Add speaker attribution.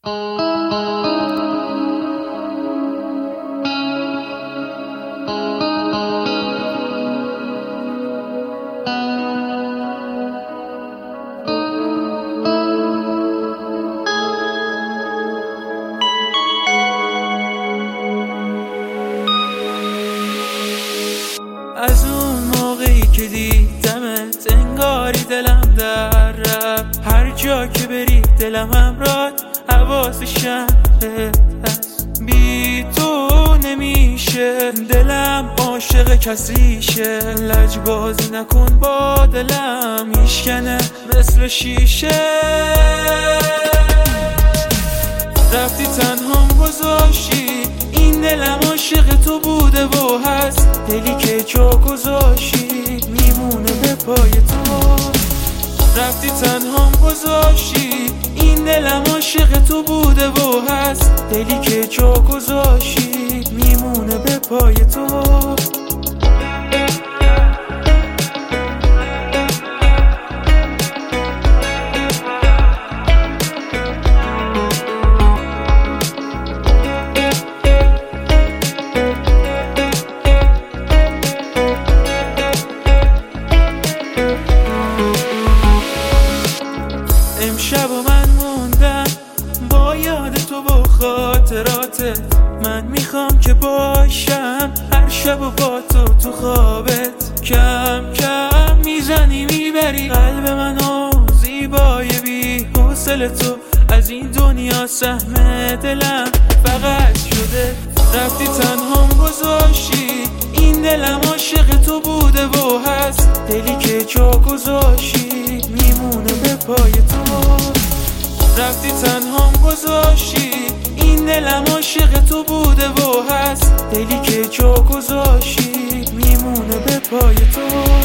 Speaker 1: از اون موقعی که دیدمت انگاری دلم در رفت، هر جا که بری دلم همراهت، حواسشم هست. بی تو نمیشه، دلم عاشق کسیشه، لجبازی نکن با دلم، میشکنه مثل شیشه. رفتی تنهام گذاشتی، این دلم عاشق تو بوده و هست، دلی که جا گذاشتی میمونه به پای تو. رفتی تنهام گذاشتی، این دلم عاشق تو بوده و هست، دلی که جا گذاشتی میمونه به پای تو. امشب و من موندم با یاد تو و خاطراتت، من میخوام که باشم هر شب و با تو خوابت. کم کم میزنی میبری قلب منو، زیبای بی حوصله تو از این دنیا سهم دلم فقط شده. رفتی تنهام گذاشتی، این دلم عاشق تو بوده و هست، دلی که جا گذاشتی میمونه به پای تو. رفتی تنهام گذاشتی، این دلم عاشق تو بوده و هست، دلی که جا گذاشتی میمونه به پای تو.